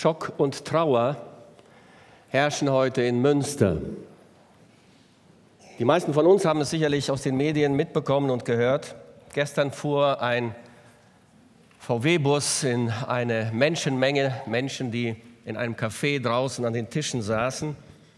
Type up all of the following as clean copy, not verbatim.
Schock und Trauer herrschen heute in Münster. Die meisten von uns haben es sicherlich aus den Medien mitbekommen und gehört. Gestern fuhr ein VW-Bus in eine Menschenmenge, Menschen, die in einem Café draußen an den Tischen saßen.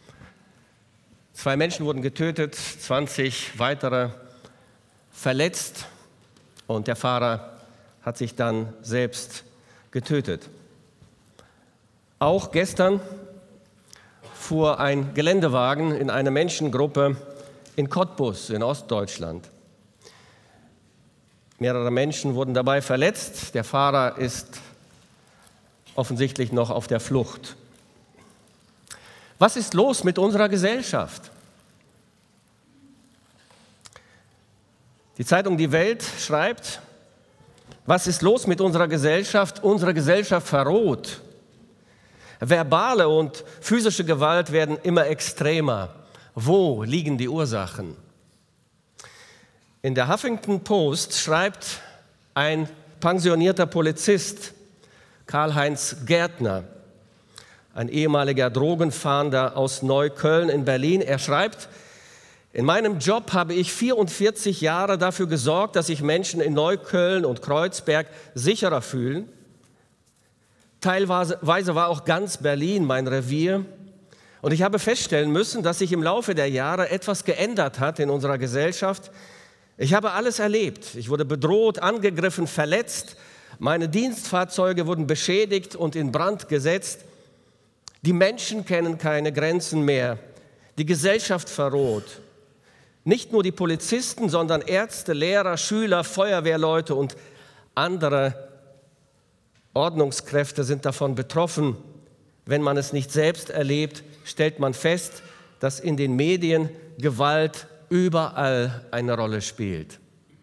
2 Menschen wurden getötet, 20 weitere verletzt und der Fahrer hat sich dann selbst getötet. Auch gestern fuhr ein Geländewagen in eine Menschengruppe in Cottbus in Ostdeutschland. Mehrere Menschen wurden dabei verletzt. Der Fahrer ist offensichtlich noch auf der Flucht. Was ist los mit unserer Gesellschaft? Die Zeitung Die Welt schreibt, was ist los mit unserer Gesellschaft? Unsere Gesellschaft verroht. Verbale und physische Gewalt werden immer extremer. Wo liegen die Ursachen? In der Huffington Post schreibt ein pensionierter Polizist, Karl-Heinz Gärtner, ein ehemaliger Drogenfahnder aus Neukölln in Berlin. Er schreibt, in meinem Job habe ich 44 Jahre dafür gesorgt, dass sich Menschen in Neukölln und Kreuzberg sicherer fühlen. Teilweise war auch ganz Berlin mein Revier. Und ich habe feststellen müssen, dass sich im Laufe der Jahre etwas geändert hat in unserer Gesellschaft. Ich habe alles erlebt. Ich wurde bedroht, angegriffen, verletzt. Meine Dienstfahrzeuge wurden beschädigt und in Brand gesetzt. Die Menschen kennen keine Grenzen mehr. Die Gesellschaft verroht. Nicht nur die Polizisten, sondern Ärzte, Lehrer, Schüler, Feuerwehrleute und andere Ordnungskräfte sind davon betroffen. Wenn man es nicht selbst erlebt, stellt man fest, dass in den Medien Gewalt überall eine Rolle spielt.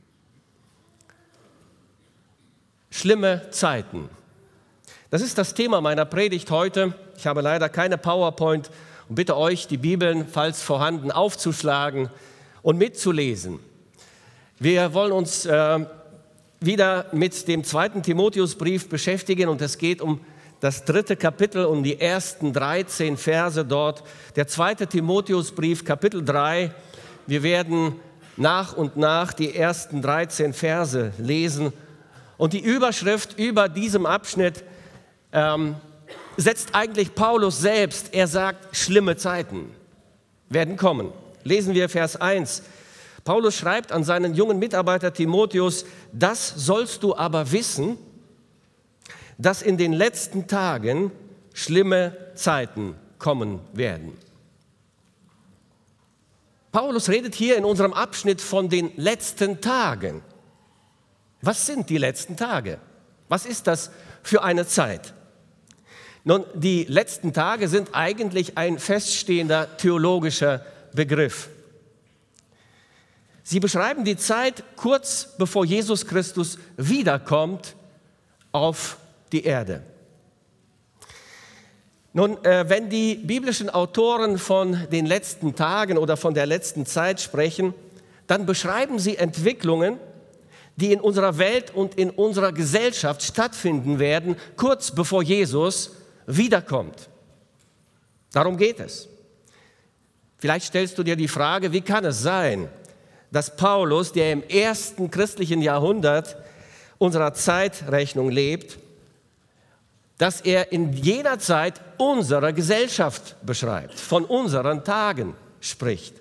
Schlimme Zeiten. Das ist das Thema meiner Predigt heute. Ich habe leider keine PowerPoint und bitte euch, die Bibeln, falls vorhanden, aufzuschlagen und mitzulesen. Wir wollen uns wieder mit dem 2. Timotheusbrief beschäftigen und es geht um das 3. Kapitel, um die ersten 13 Verse dort. Der 2. Timotheusbrief, Kapitel 3. Wir werden nach und nach die ersten 13 Verse lesen. Und die Überschrift über diesem Abschnitt setzt eigentlich Paulus selbst. Er sagt, schlimme Zeiten werden kommen. Lesen wir Vers 1. Paulus schreibt an seinen jungen Mitarbeiter Timotheus, das sollst du aber wissen, dass in den letzten Tagen schlimme Zeiten kommen werden. Paulus redet hier in unserem Abschnitt von den letzten Tagen. Was sind die letzten Tage? Was ist das für eine Zeit? Nun, die letzten Tage sind eigentlich ein feststehender theologischer Begriff. Sie beschreiben die Zeit kurz bevor Jesus Christus wiederkommt auf die Erde. Nun, wenn die biblischen Autoren von den letzten Tagen oder von der letzten Zeit sprechen, dann beschreiben sie Entwicklungen, die in unserer Welt und in unserer Gesellschaft stattfinden werden, kurz bevor Jesus wiederkommt. Darum geht es. Vielleicht stellst du dir die Frage, wie kann es sein, dass Paulus, der im ersten christlichen Jahrhundert unserer Zeitrechnung lebt, dass er in jener Zeit unsere Gesellschaft beschreibt, von unseren Tagen spricht.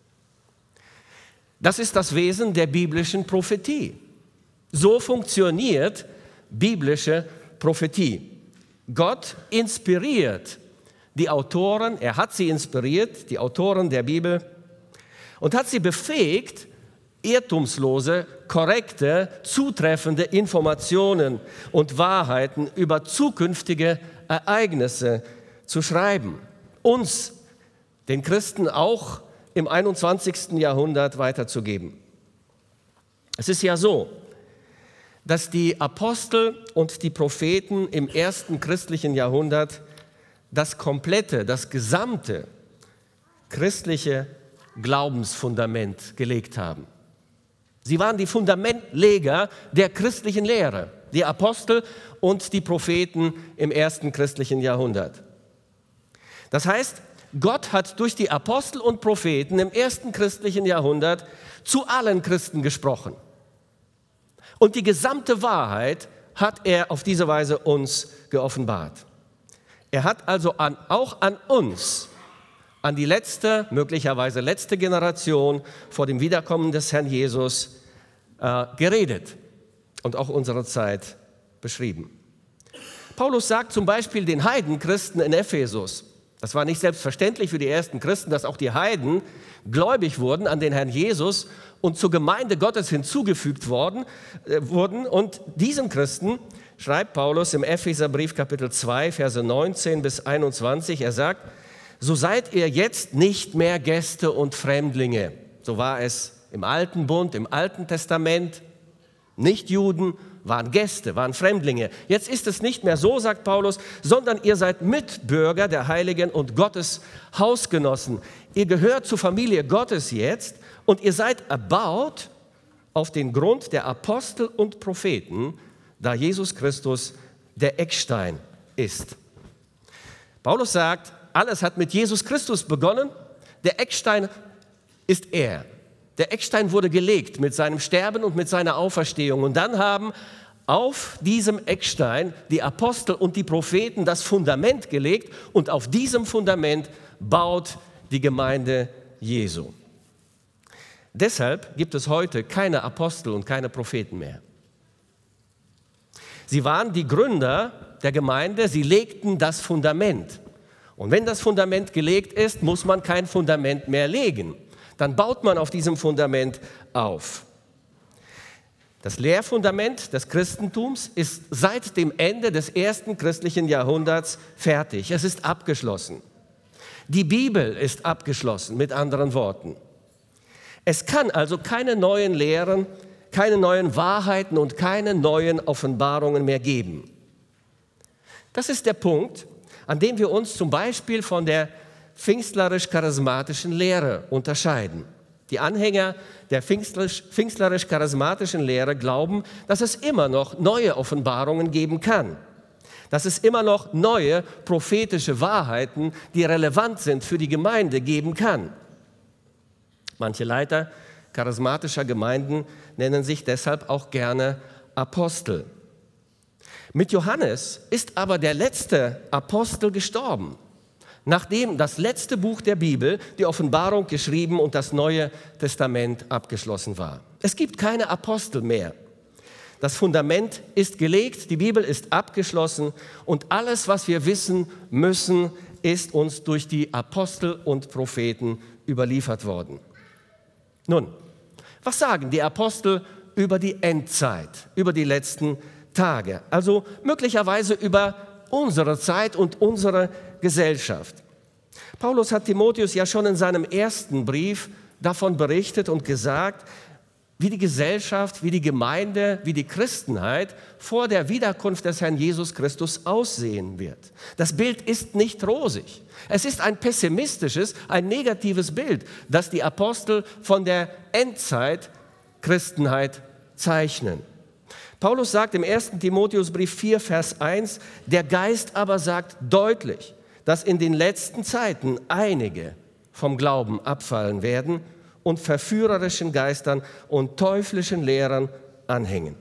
Das ist das Wesen der biblischen Prophetie. So funktioniert biblische Prophetie. Gott inspiriert die Autoren, er hat sie inspiriert, die Autoren der Bibel, und hat sie befähigt, irrtumslose, korrekte, zutreffende Informationen und Wahrheiten über zukünftige Ereignisse zu schreiben. Uns, den Christen, auch im 21. Jahrhundert weiterzugeben. Es ist ja so, dass die Apostel und die Propheten im ersten christlichen Jahrhundert das komplette, das gesamte christliche Glaubensfundament gelegt haben. Sie waren die Fundamentleger der christlichen Lehre. die Apostel und die Propheten im ersten christlichen Jahrhundert. Das heißt, Gott hat durch die Apostel und Propheten im ersten christlichen Jahrhundert zu allen Christen gesprochen. Und die gesamte Wahrheit hat er auf diese Weise uns geoffenbart. Er hat also auch an uns, an die möglicherweise letzte Generation vor dem Wiederkommen des Herrn Jesus geredet und auch unsere Zeit beschrieben. Paulus sagt zum Beispiel den Heidenchristen in Ephesus, das war nicht selbstverständlich für die ersten Christen, dass auch die Heiden gläubig wurden an den Herrn Jesus und zur Gemeinde Gottes hinzugefügt wurden. Und diesen Christen schreibt Paulus im Epheserbrief Kapitel 2, Verse 19 bis 21, er sagt, so seid ihr jetzt nicht mehr Gäste und Fremdlinge. So war es im Alten Bund, im Alten Testament. Nichtjuden waren Gäste, waren Fremdlinge. Jetzt ist es nicht mehr so, sagt Paulus, sondern ihr seid Mitbürger der Heiligen und Gottes Hausgenossen. Ihr gehört zur Familie Gottes jetzt und ihr seid erbaut auf den Grund der Apostel und Propheten, da Jesus Christus der Eckstein ist. Paulus sagt, alles hat mit Jesus Christus begonnen. Der Eckstein ist er. Der Eckstein wurde gelegt mit seinem Sterben und mit seiner Auferstehung. Und dann haben auf diesem Eckstein die Apostel und die Propheten das Fundament gelegt. Und auf diesem Fundament baut die Gemeinde Jesu. Deshalb gibt es heute keine Apostel und keine Propheten mehr. Sie waren die Gründer der Gemeinde, sie legten das Fundament. Und wenn das Fundament gelegt ist, muss man kein Fundament mehr legen. Dann baut man auf diesem Fundament auf. Das Lehrfundament des Christentums ist seit dem Ende des ersten christlichen Jahrhunderts fertig. Es ist abgeschlossen. Die Bibel ist abgeschlossen, mit anderen Worten. Es kann also keine neuen Lehren, keine neuen Wahrheiten und keine neuen Offenbarungen mehr geben. Das ist der Punkt, an dem wir uns zum Beispiel von der pfingstlerisch-charismatischen Lehre unterscheiden. Die Anhänger der pfingstlerisch-charismatischen Lehre glauben, dass es immer noch neue Offenbarungen geben kann, dass es immer noch neue prophetische Wahrheiten, die relevant sind für die Gemeinde, geben kann. Manche Leiter charismatischer Gemeinden nennen sich deshalb auch gerne Apostel. Mit Johannes ist aber der letzte Apostel gestorben, nachdem das letzte Buch der Bibel, die Offenbarung, geschrieben und das Neue Testament abgeschlossen war. Es gibt keine Apostel mehr. Das Fundament ist gelegt, die Bibel ist abgeschlossen und alles, was wir wissen müssen, ist uns durch die Apostel und Propheten überliefert worden. Nun, was sagen die Apostel über die Endzeit, über die letzten Tage, also möglicherweise über unsere Zeit und unsere Gesellschaft? Paulus hat Timotheus ja schon in seinem ersten Brief davon berichtet und gesagt, wie die Gesellschaft, wie die Gemeinde, wie die Christenheit vor der Wiederkunft des Herrn Jesus Christus aussehen wird. Das Bild ist nicht rosig. Es ist ein pessimistisches, ein negatives Bild, das die Apostel von der Endzeit Christenheit zeichnen. Paulus sagt im 1. Timotheusbrief 4, Vers 1, der Geist aber sagt deutlich, dass in den letzten Zeiten einige vom Glauben abfallen werden und verführerischen Geistern und teuflischen Lehrern anhängen.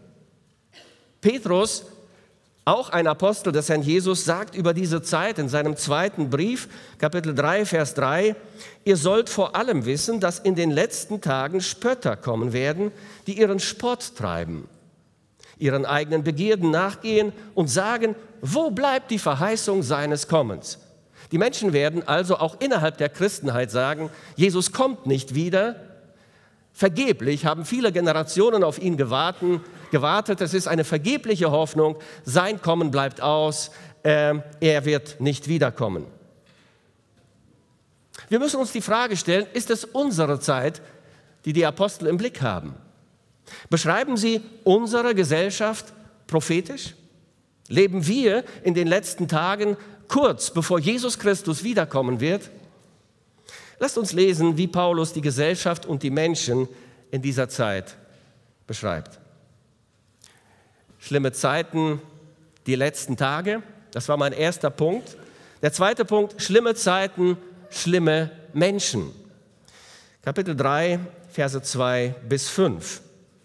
Petrus, auch ein Apostel des Herrn Jesus, sagt über diese Zeit in seinem zweiten Brief, Kapitel 3, Vers 3, ihr sollt vor allem wissen, dass in den letzten Tagen Spötter kommen werden, die ihren Spott treiben, ihren eigenen Begierden nachgehen und sagen, wo bleibt die Verheißung seines Kommens? Die Menschen werden also auch innerhalb der Christenheit sagen, Jesus kommt nicht wieder. Vergeblich haben viele Generationen auf ihn gewartet. Es ist eine vergebliche Hoffnung. Sein Kommen bleibt aus. Er wird nicht wiederkommen. Wir müssen uns die Frage stellen, ist es unsere Zeit, die die Apostel im Blick haben? Beschreiben sie unsere Gesellschaft prophetisch? Leben wir in den letzten Tagen kurz bevor Jesus Christus wiederkommen wird? Lasst uns lesen, wie Paulus die Gesellschaft und die Menschen in dieser Zeit beschreibt. schlimme Zeiten, die letzten Tage. Das war mein erster Punkt. Der zweite Punkt, schlimme Zeiten, schlimme Menschen. Kapitel 3, Verse 2 bis 5.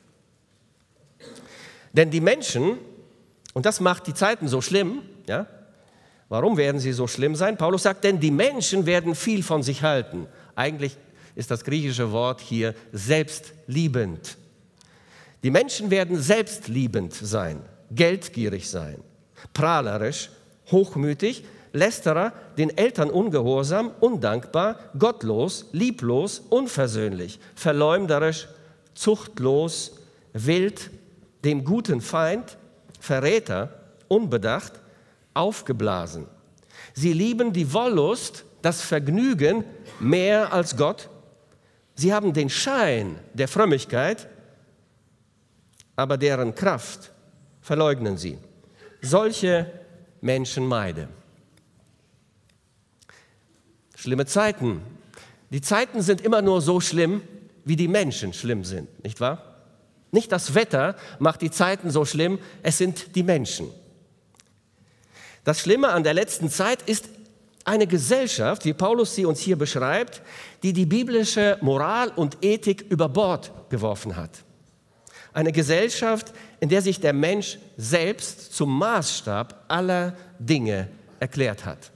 Denn die Menschen, und das macht die Zeiten so schlimm, ja? Warum werden sie so schlimm sein? Paulus sagt, denn die Menschen werden viel von sich halten. Eigentlich ist das griechische Wort hier selbstliebend. Die Menschen werden selbstliebend sein, geldgierig sein, prahlerisch, hochmütig, Lästerer, den Eltern ungehorsam, undankbar, gottlos, lieblos, unversöhnlich, verleumderisch, zuchtlos, wild, dem guten Feind, Verräter, unbedacht, aufgeblasen. Sie lieben die Wollust, das Vergnügen mehr als Gott. Sie haben den Schein der Frömmigkeit, aber deren Kraft verleugnen sie. Solche Menschen meide. Schlimme Zeiten. Die Zeiten sind immer nur so schlimm, wie die Menschen schlimm sind, nicht wahr? Nicht das Wetter macht die Zeiten so schlimm, es sind die Menschen. Das Schlimme an der letzten Zeit ist eine Gesellschaft, wie Paulus sie uns hier beschreibt, die die biblische Moral und Ethik über Bord geworfen hat. Eine Gesellschaft, in der sich der Mensch selbst zum Maßstab aller Dinge erklärt hat.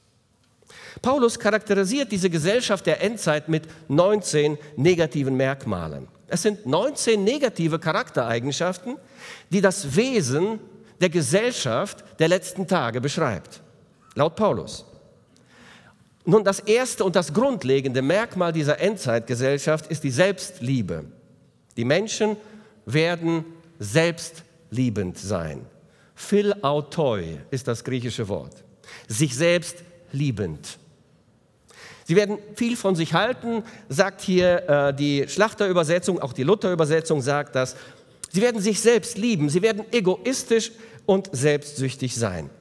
Paulus charakterisiert diese Gesellschaft der Endzeit mit 19 negativen Merkmalen. Es sind 19 negative Charaktereigenschaften, die das Wesen der Gesellschaft der letzten Tage beschreibt, laut Paulus. Nun, das erste und das grundlegende Merkmal dieser Endzeitgesellschaft ist die Selbstliebe. Die Menschen werden selbstliebend sein. Philautoi ist das griechische Wort. Sich selbst liebend. Sie werden viel von sich halten, sagt hier die Schlachterübersetzung, auch die Lutherübersetzung sagt das. Sie werden sich selbst lieben, sie werden egoistisch und selbstsüchtig sein.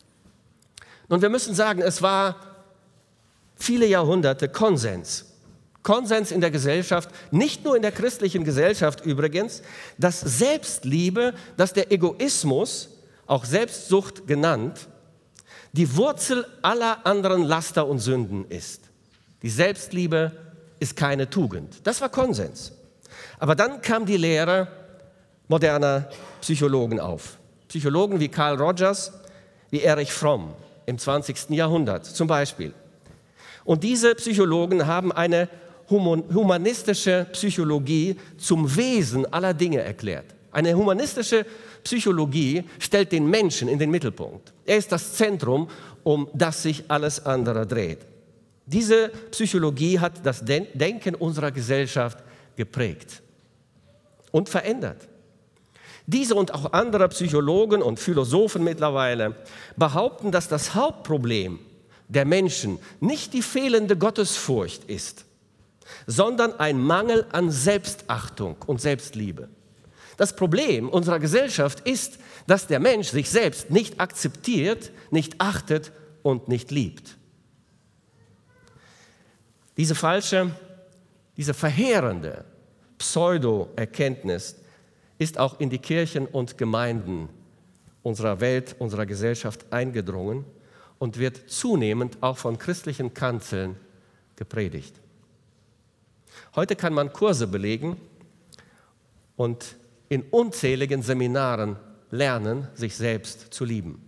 Nun, wir müssen sagen, es war viele Jahrhunderte Konsens. Konsens in der Gesellschaft, nicht nur in der christlichen Gesellschaft übrigens, dass Selbstliebe, dass der Egoismus, auch Selbstsucht genannt, die Wurzel aller anderen Laster und Sünden ist. Die Selbstliebe ist keine Tugend. Das war Konsens. Aber dann kam die Lehre moderner Psychologen auf. Psychologen wie Carl Rogers, wie Erich Fromm im 20. Jahrhundert zum Beispiel. Und diese Psychologen haben eine humanistische Psychologie zum Wesen aller Dinge erklärt. Eine humanistische Psychologie stellt den Menschen in den Mittelpunkt. Er ist das Zentrum, um das sich alles andere dreht. Diese Psychologie hat das Denken unserer Gesellschaft geprägt und verändert. Diese und auch andere Psychologen und Philosophen mittlerweile behaupten, dass das Hauptproblem der Menschen nicht die fehlende Gottesfurcht ist, sondern ein Mangel an Selbstachtung und Selbstliebe. Das Problem unserer Gesellschaft ist, dass der Mensch sich selbst nicht akzeptiert, nicht achtet und nicht liebt. Diese falsche, diese verheerende Pseudo-Erkenntnis ist auch in die Kirchen und Gemeinden unserer Welt, unserer Gesellschaft eingedrungen und wird zunehmend auch von christlichen Kanzeln gepredigt. Heute kann man Kurse belegen und in unzähligen Seminaren lernen, sich selbst zu lieben.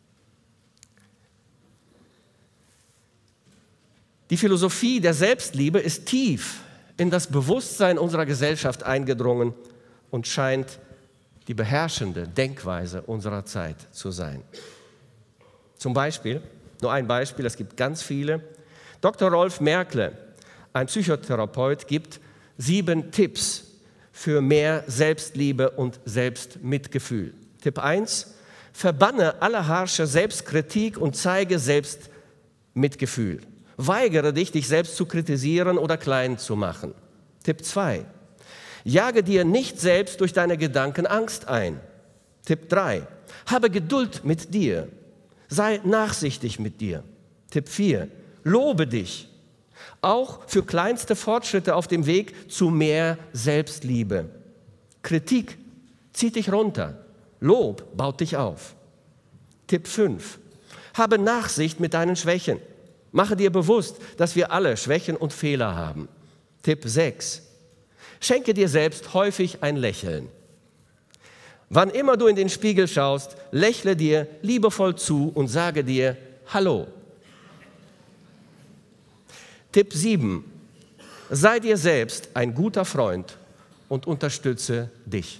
Die Philosophie der Selbstliebe ist tief in das Bewusstsein unserer Gesellschaft eingedrungen und scheint die beherrschende Denkweise unserer Zeit zu sein. Zum Beispiel, nur ein Beispiel, es gibt ganz viele. Dr. Rolf Merkle, ein Psychotherapeut, gibt 7 Tipps für mehr Selbstliebe und Selbstmitgefühl. Tipp 1, verbanne alle harsche Selbstkritik und zeige Selbstmitgefühl. Weigere dich, dich selbst zu kritisieren oder klein zu machen. Tipp 2, jage dir nicht selbst durch deine Gedanken Angst ein. Tipp 3, habe Geduld mit dir. Sei nachsichtig mit dir. Tipp 4, lobe dich. Auch für kleinste Fortschritte auf dem Weg zu mehr Selbstliebe. Kritik zieht dich runter. Lob baut dich auf. Tipp 5. Habe Nachsicht mit deinen Schwächen. Mache dir bewusst, dass wir alle Schwächen und Fehler haben. Tipp 6. Schenke dir selbst häufig ein Lächeln. Wann immer du in den Spiegel schaust, lächle dir liebevoll zu und sage dir Hallo. Tipp 7. Sei dir selbst ein guter Freund und unterstütze dich.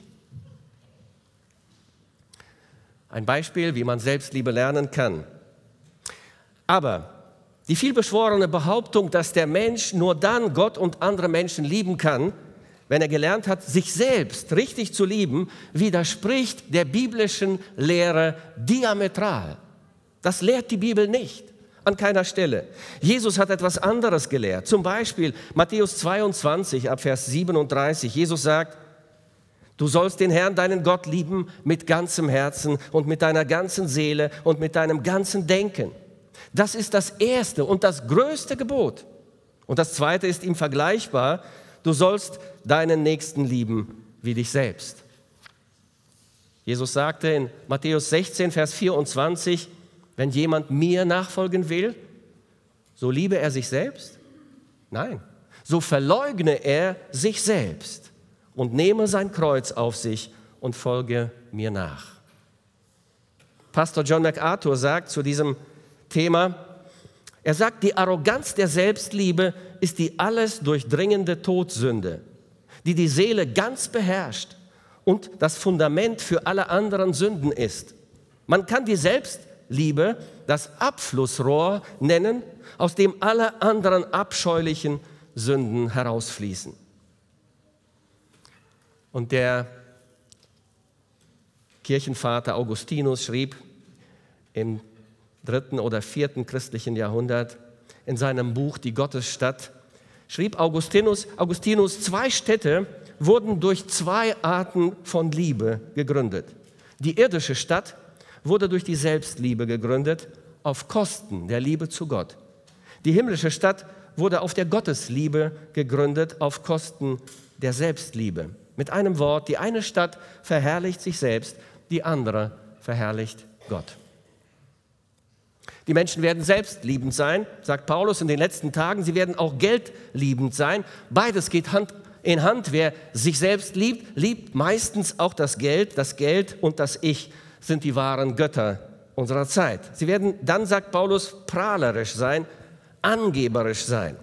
Ein Beispiel, wie man Selbstliebe lernen kann. Aber die vielbeschworene Behauptung, dass der Mensch nur dann Gott und andere Menschen lieben kann, wenn er gelernt hat, sich selbst richtig zu lieben, widerspricht der biblischen Lehre diametral. Das lehrt die Bibel nicht, an keiner Stelle. Jesus hat etwas anderes gelehrt. Zum Beispiel Matthäus 22, ab Vers 37. Jesus sagt, du sollst den Herrn, deinen Gott, lieben mit ganzem Herzen und mit deiner ganzen Seele und mit deinem ganzen Denken. Das ist das erste und das größte Gebot. Und das zweite ist ihm vergleichbar. Du sollst deinen Nächsten lieben wie dich selbst. Jesus sagte in Matthäus 16, Vers 24, wenn jemand mir nachfolgen will, so liebe er sich selbst? Nein, so verleugne er sich selbst und nehme sein Kreuz auf sich und folge mir nach. Pastor John MacArthur sagt zu diesem Thema, er sagt, die Arroganz der Selbstliebe ist die alles durchdringende Todsünde, die die Seele ganz beherrscht und das Fundament für alle anderen Sünden ist. Man kann die Selbstliebe das Abflussrohr nennen, aus dem alle anderen abscheulichen Sünden herausfließen. Und der Kirchenvater Augustinus schrieb im 3. oder 4. christlichen Jahrhundert in seinem Buch Die Gottesstadt, schrieb Augustinus, 2 Städte wurden durch 2 Arten von Liebe gegründet. Die irdische Stadt wurde durch die Selbstliebe gegründet, auf Kosten der Liebe zu Gott. Die himmlische Stadt wurde auf der Gottesliebe gegründet, auf Kosten der Selbstliebe. Mit einem Wort, die eine Stadt verherrlicht sich selbst, die andere verherrlicht Gott. Die Menschen werden selbstliebend sein, sagt Paulus in den letzten Tagen. Sie werden auch geldliebend sein. Beides geht Hand in Hand. Wer sich selbst liebt, liebt meistens auch das Geld. Das Geld und das Ich sind die wahren Götter unserer Zeit. Sie werden dann, sagt Paulus, prahlerisch sein, angeberisch sein.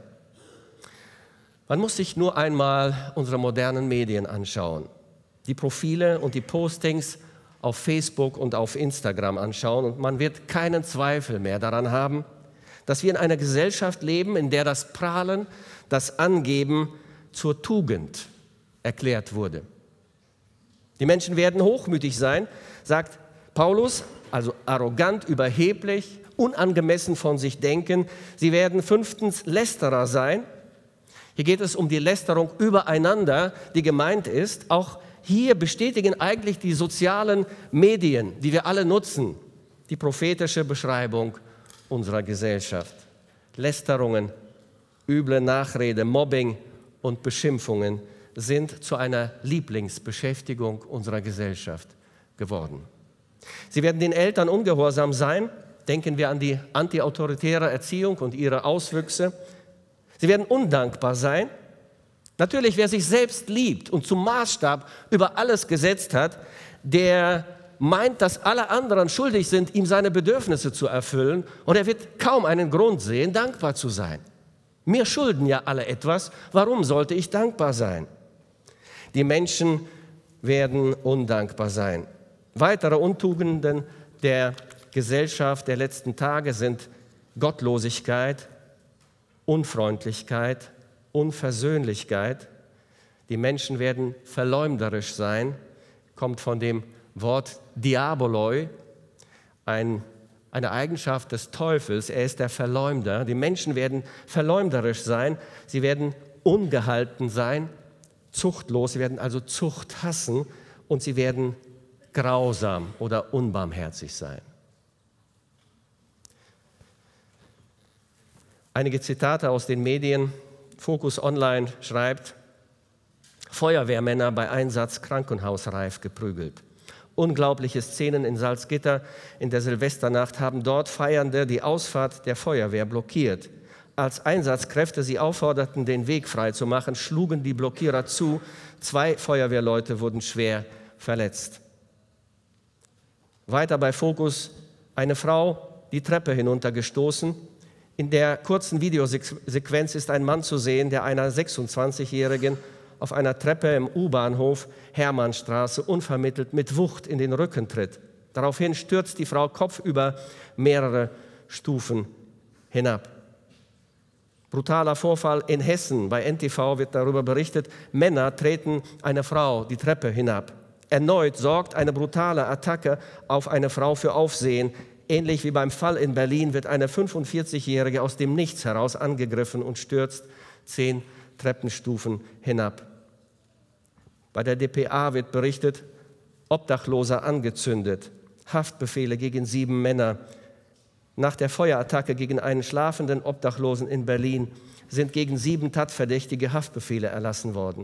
Man muss sich nur einmal unsere modernen Medien anschauen. Die Profile und die Postings auf Facebook und auf Instagram anschauen und man wird keinen Zweifel mehr daran haben, dass wir in einer Gesellschaft leben, in der das Prahlen, das Angeben zur Tugend erklärt wurde. Die Menschen werden hochmütig sein, sagt Paulus, also arrogant, überheblich, unangemessen von sich denken. Sie werden 5. Lästerer sein. Hier geht es um die Lästerung übereinander, die gemeint ist. Auch hier bestätigen eigentlich die sozialen Medien, die wir alle nutzen, die prophetische Beschreibung unserer Gesellschaft. Lästerungen, üble Nachrede, Mobbing und Beschimpfungen sind zu einer Lieblingsbeschäftigung unserer Gesellschaft geworden. Sie werden den Eltern ungehorsam sein. Denken wir an die antiautoritäre Erziehung und ihre Auswüchse. Sie werden undankbar sein. Natürlich, wer sich selbst liebt und zum Maßstab über alles gesetzt hat, der meint, dass alle anderen schuldig sind, ihm seine Bedürfnisse zu erfüllen, und er wird kaum einen Grund sehen, dankbar zu sein. Mir schulden ja alle etwas, warum sollte ich dankbar sein? Die Menschen werden undankbar sein. Weitere Untugenden der Gesellschaft der letzten Tage sind Gottlosigkeit, Unfreundlichkeit, Unversöhnlichkeit. Die Menschen werden verleumderisch sein, kommt von dem Wort Diaboloi, eine Eigenschaft des Teufels. Er ist der Verleumder. Die Menschen werden verleumderisch sein, sie werden ungehalten sein, zuchtlos, sie werden also Zucht hassen und sie werden grausam oder unbarmherzig sein. Einige Zitate aus den Medien. Focus Online schreibt, Feuerwehrmänner bei Einsatz krankenhausreif geprügelt. Unglaubliche Szenen in Salzgitter in der Silvesternacht haben dort Feiernde die Ausfahrt der Feuerwehr blockiert. Als Einsatzkräfte sie aufforderten, den Weg freizumachen, schlugen die Blockierer zu. 2 Feuerwehrleute wurden schwer verletzt. Weiter bei Fokus eine Frau die Treppe hinuntergestoßen. In der kurzen Videosequenz ist ein Mann zu sehen, der einer 26-Jährigen auf einer Treppe im U-Bahnhof Hermannstraße unvermittelt mit Wucht in den Rücken tritt. Daraufhin stürzt die Frau kopfüber mehrere Stufen hinab. Brutaler Vorfall in Hessen. Bei NTV wird darüber berichtet, Männer treten eine Frau die Treppe hinab. Erneut sorgt eine brutale Attacke auf eine Frau für Aufsehen. Ähnlich wie beim Fall in Berlin wird eine 45-Jährige aus dem Nichts heraus angegriffen und stürzt 10 Treppenstufen hinab. Bei der dpa wird berichtet, Obdachloser angezündet, Haftbefehle gegen 7 Männer. Nach der Feuerattacke gegen einen schlafenden Obdachlosen in Berlin sind gegen 7 Tatverdächtige Haftbefehle erlassen worden.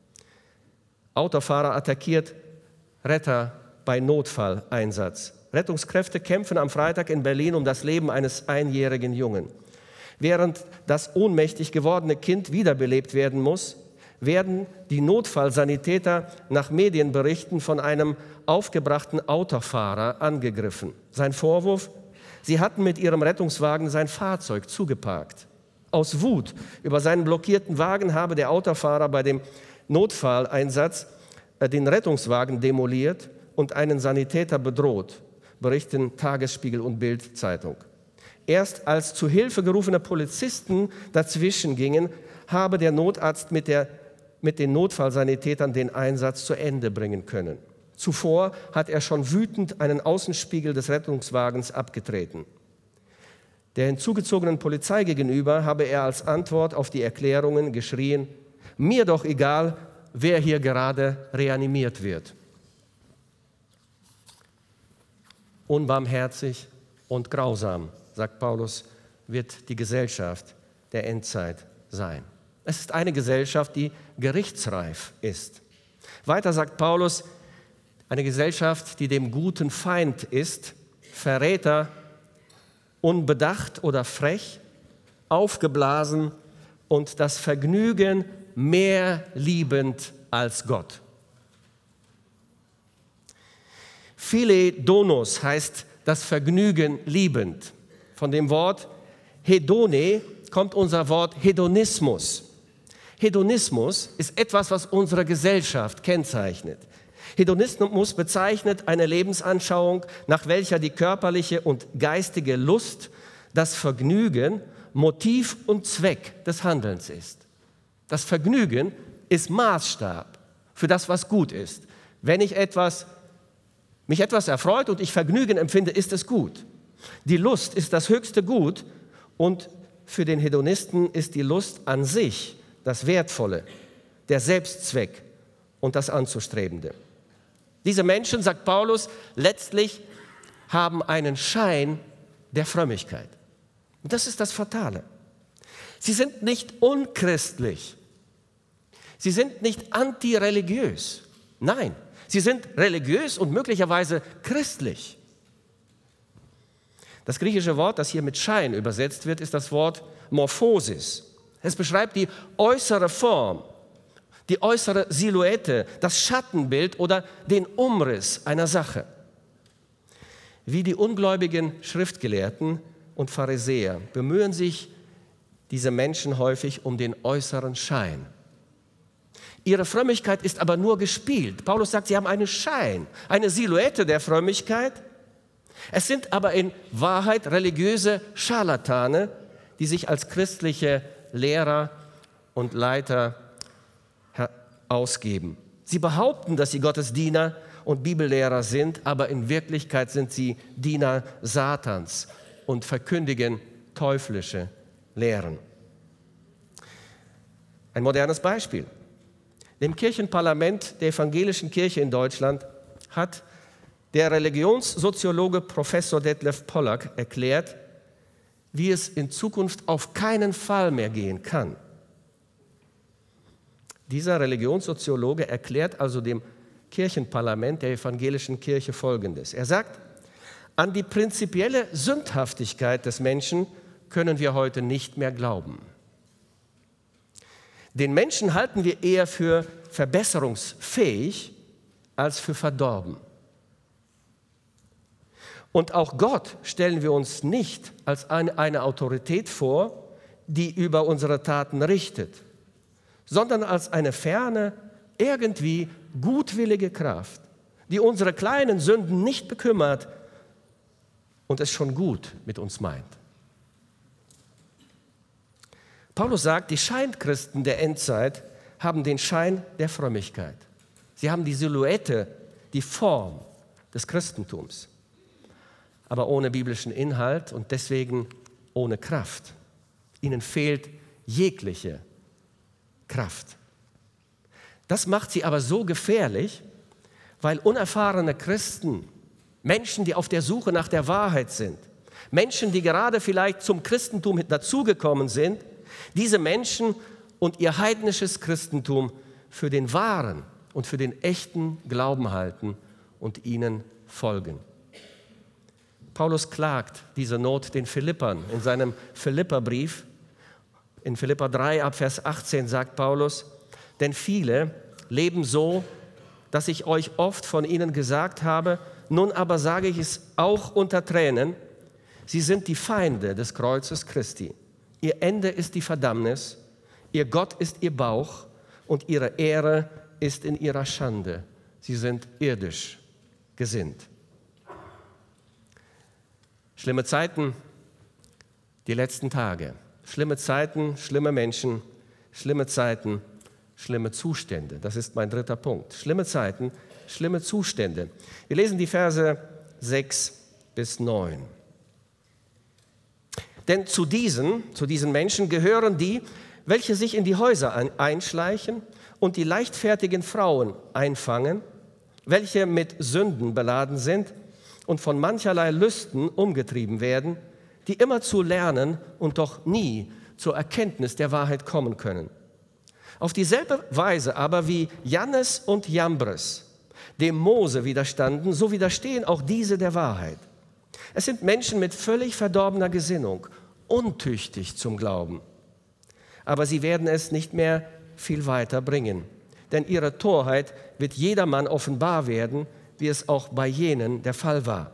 Autofahrer attackiert, Retter bei Notfalleinsatz. Rettungskräfte kämpfen am Freitag in Berlin um das Leben eines 1-jährigen Jungen. Während das ohnmächtig gewordene Kind wiederbelebt werden muss, werden die Notfallsanitäter nach Medienberichten von einem aufgebrachten Autofahrer angegriffen. Sein Vorwurf: Sie hatten mit ihrem Rettungswagen sein Fahrzeug zugeparkt. Aus Wut über seinen blockierten Wagen habe der Autofahrer bei dem Notfalleinsatz den Rettungswagen demoliert und einen Sanitäter bedroht, berichten Tagesspiegel und Bild-Zeitung. Erst als zu Hilfe gerufene Polizisten dazwischen gingen, habe der Notarzt mit den Notfallsanitätern den Einsatz zu Ende bringen können. Zuvor hat er schon wütend einen Außenspiegel des Rettungswagens abgetreten. Der hinzugezogenen Polizei gegenüber habe er als Antwort auf die Erklärungen geschrien: Mir doch egal, wer hier gerade reanimiert wird. Unbarmherzig und grausam, sagt Paulus, wird die Gesellschaft der Endzeit sein. Es ist eine Gesellschaft, die gerichtsreif ist. Weiter sagt Paulus, eine Gesellschaft, die dem Guten Feind ist, Verräter, unbedacht oder frech, aufgeblasen und das Vergnügen mehr liebend als Gott. Philedonos heißt das Vergnügen liebend. Von dem Wort Hedone kommt unser Wort Hedonismus. Hedonismus ist etwas, was unsere Gesellschaft kennzeichnet. Hedonismus bezeichnet eine Lebensanschauung, nach welcher die körperliche und geistige Lust, das Vergnügen, Motiv und Zweck des Handelns ist. Das Vergnügen ist Maßstab für das, was gut ist. Wenn mich etwas erfreut und ich Vergnügen empfinde, ist es gut. Die Lust ist das höchste Gut und für den Hedonisten ist die Lust an sich das Wertvolle, der Selbstzweck und das Anzustrebende. Diese Menschen, sagt Paulus, letztlich haben einen Schein der Frömmigkeit. Und das ist das Fatale. Sie sind nicht unchristlich. Sie sind nicht antireligiös. Nein, sie sind religiös und möglicherweise christlich. Das griechische Wort, das hier mit Schein übersetzt wird, ist das Wort Morphosis. Es beschreibt die äußere Form, die äußere Silhouette, das Schattenbild oder den Umriss einer Sache. Wie die ungläubigen Schriftgelehrten und Pharisäer bemühen sich diese Menschen häufig um den äußeren Schein. Ihre Frömmigkeit ist aber nur gespielt. Paulus sagt, sie haben einen Schein, eine Silhouette der Frömmigkeit. Es sind aber in Wahrheit religiöse Scharlatane, die sich als christliche Lehrer und Leiter ausgeben. Sie behaupten, dass sie Gottes Diener und Bibellehrer sind, aber in Wirklichkeit sind sie Diener Satans und verkündigen teuflische Lehren. Ein modernes Beispiel. Dem Kirchenparlament der evangelischen Kirche in Deutschland hat der Religionssoziologe Professor Detlef Pollack erklärt, wie es in Zukunft auf keinen Fall mehr gehen kann. Dieser Religionssoziologe erklärt also dem Kirchenparlament der evangelischen Kirche Folgendes. Er sagt, an die prinzipielle Sündhaftigkeit des Menschen können wir heute nicht mehr glauben. Den Menschen halten wir eher für verbesserungsfähig als für verdorben. Und auch Gott stellen wir uns nicht als eine Autorität vor, die über unsere Taten richtet, sondern als eine ferne, irgendwie gutwillige Kraft, die unsere kleinen Sünden nicht bekümmert und es schon gut mit uns meint. Paulus sagt, die Scheinchristen der Endzeit haben den Schein der Frömmigkeit. Sie haben die Silhouette, die Form des Christentums, aber ohne biblischen Inhalt und deswegen ohne Kraft. Ihnen fehlt jegliche Kraft. Das macht sie aber so gefährlich, weil unerfahrene Christen, Menschen, die auf der Suche nach der Wahrheit sind, Menschen, die gerade vielleicht zum Christentum dazugekommen sind, diese Menschen und ihr heidnisches Christentum für den wahren und für den echten Glauben halten und ihnen folgen. Paulus klagt diese Not den Philippern in seinem Philipperbrief. In Philipper 3 ab Vers 18 sagt Paulus, denn viele leben so, dass ich euch oft von ihnen gesagt habe, nun aber sage ich es auch unter Tränen, sie sind die Feinde des Kreuzes Christi. Ihr Ende ist die Verdammnis, ihr Gott ist ihr Bauch und ihre Ehre ist in ihrer Schande. Sie sind irdisch gesinnt. Schlimme Zeiten, die letzten Tage. Schlimme Zeiten, schlimme Menschen, schlimme Zeiten, schlimme Zustände. Das ist mein dritter Punkt. Schlimme Zeiten, schlimme Zustände. Wir lesen die Verse 6 bis 9. Denn zu diesen Menschen gehören die, welche sich in die Häuser einschleichen und die leichtfertigen Frauen einfangen, welche mit Sünden beladen sind und von mancherlei Lüsten umgetrieben werden, die immerzu lernen und doch nie zur Erkenntnis der Wahrheit kommen können. Auf dieselbe Weise aber wie Jannes und Jambres dem Mose widerstanden, so widerstehen auch diese der Wahrheit. Es sind Menschen mit völlig verdorbener Gesinnung, untüchtig zum Glauben. Aber sie werden es nicht mehr viel weiter bringen, denn ihre Torheit wird jedermann offenbar werden, wie es auch bei jenen der Fall war.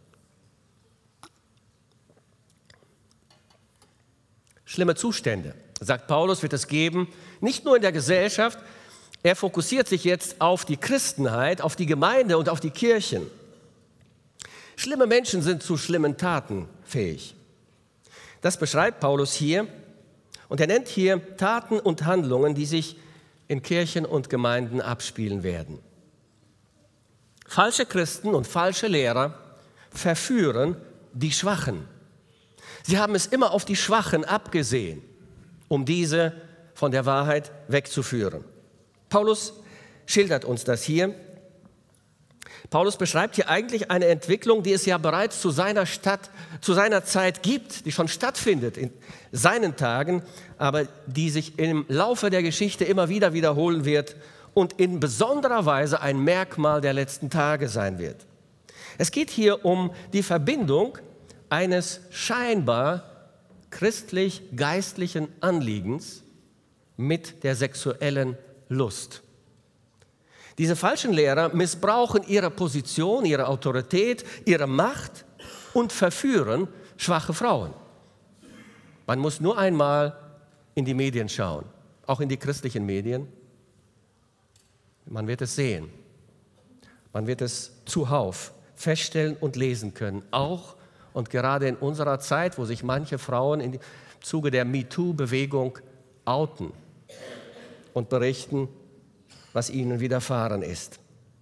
Schlimme Zustände, sagt Paulus, wird es geben, nicht nur in der Gesellschaft. Er fokussiert sich jetzt auf die Christenheit, auf die Gemeinde und auf die Kirchen. Schlimme Menschen sind zu schlimmen Taten fähig. Das beschreibt Paulus hier und er nennt hier Taten und Handlungen, die sich in Kirchen und Gemeinden abspielen werden. Falsche Christen und falsche Lehrer verführen die Schwachen. Sie haben es immer auf die Schwachen abgesehen, um diese von der Wahrheit wegzuführen. Paulus schildert uns das hier. Paulus beschreibt hier eigentlich eine Entwicklung, die es ja bereits zu seiner Zeit gibt, die schon stattfindet in seinen Tagen, aber die sich im Laufe der Geschichte immer wieder wiederholen wird und in besonderer Weise ein Merkmal der letzten Tage sein wird. Es geht hier um die Verbindung eines scheinbar christlich-geistlichen Anliegens mit der sexuellen Lust. Diese falschen Lehrer missbrauchen ihre Position, ihre Autorität, ihre Macht und verführen schwache Frauen. Man muss nur einmal in die Medien schauen, auch in die christlichen Medien. Man wird es sehen. Man wird es zuhauf feststellen und lesen können. Auch und gerade in unserer Zeit, wo sich manche Frauen im Zuge der MeToo-Bewegung outen und berichten, was ihnen widerfahren ist.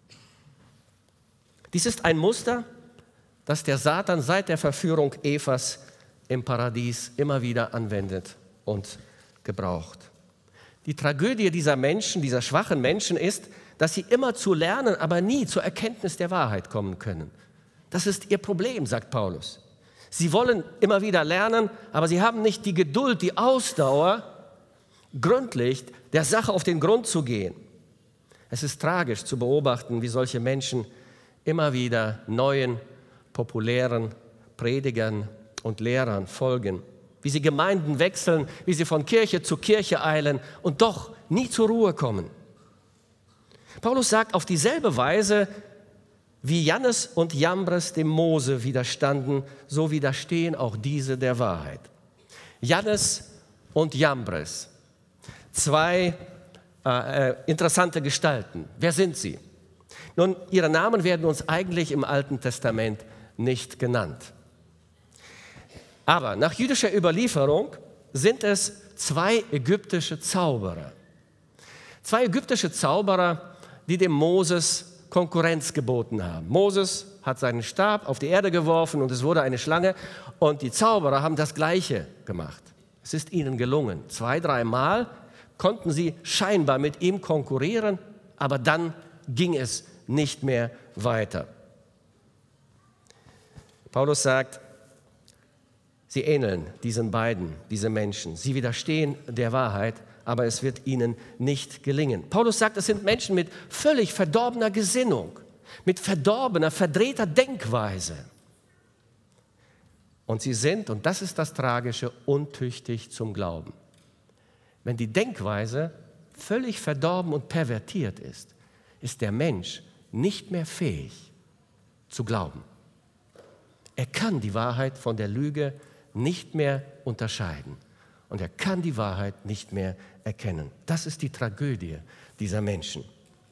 Dies ist ein Muster, das der Satan seit der Verführung Evas im Paradies immer wieder anwendet und gebraucht. Die Tragödie dieser Menschen, dieser schwachen Menschen ist, dass sie immer zu lernen, aber nie zur Erkenntnis der Wahrheit kommen können. Das ist ihr Problem, sagt Paulus. Sie wollen immer wieder lernen, aber sie haben nicht die Geduld, die Ausdauer, gründlich der Sache auf den Grund zu gehen. Es ist tragisch zu beobachten, wie solche Menschen immer wieder neuen, populären Predigern und Lehrern folgen, wie sie Gemeinden wechseln, wie sie von Kirche zu Kirche eilen und doch nie zur Ruhe kommen. Paulus sagt, auf dieselbe Weise, wie Jannes und Jambres dem Mose widerstanden, so widerstehen auch diese der Wahrheit. Jannes und Jambres, zwei interessante Gestalten. Wer sind sie? Nun, ihre Namen werden uns eigentlich im Alten Testament nicht genannt. Aber nach jüdischer Überlieferung sind es zwei ägyptische Zauberer. Zwei ägyptische Zauberer, die dem Moses Konkurrenz geboten haben. Moses hat seinen Stab auf die Erde geworfen und es wurde eine Schlange und die Zauberer haben das Gleiche gemacht. Es ist ihnen gelungen. 2-3 Mal konnten sie scheinbar mit ihm konkurrieren, aber dann ging es nicht mehr weiter. Paulus sagt, sie ähneln diesen beiden, diese Menschen. Sie widerstehen der Wahrheit, aber es wird ihnen nicht gelingen. Paulus sagt, es sind Menschen mit völlig verdorbener Gesinnung, mit verdorbener, verdrehter Denkweise. Und sie sind, und das ist das Tragische, untüchtig zum Glauben. Wenn die Denkweise völlig verdorben und pervertiert ist, ist der Mensch nicht mehr fähig zu glauben. Er kann die Wahrheit von der Lüge nicht mehr unterscheiden und er kann die Wahrheit nicht mehr erkennen. Das ist die Tragödie dieser Menschen.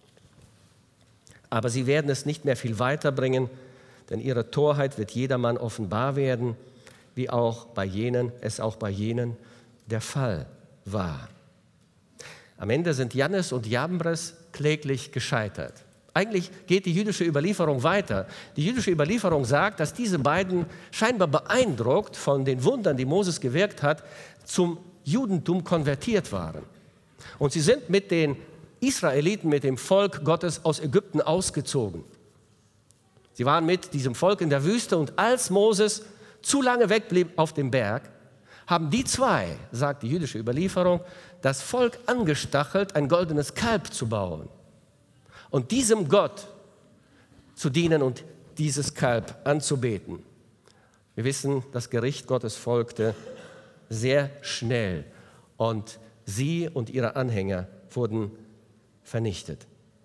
Aber sie werden es nicht mehr viel weiterbringen, denn ihre Torheit wird jedermann offenbar werden, wie es auch bei jenen der Fall war. Am Ende sind Jannes und Jambres kläglich gescheitert. Eigentlich geht die jüdische Überlieferung weiter. Die jüdische Überlieferung sagt, dass diese beiden scheinbar beeindruckt von den Wundern, die Moses gewirkt hat, zum Judentum konvertiert waren. Und sie sind mit den Israeliten, mit dem Volk Gottes aus Ägypten ausgezogen. Sie waren mit diesem Volk in der Wüste und als Moses zu lange wegblieb auf dem Berg, haben die zwei, sagt die jüdische Überlieferung, das Volk angestachelt, ein goldenes Kalb zu bauen und diesem Gott zu dienen und dieses Kalb anzubeten. Wir wissen, das Gericht Gottes folgte sehr schnell und sie und ihre Anhänger wurden vernichtet.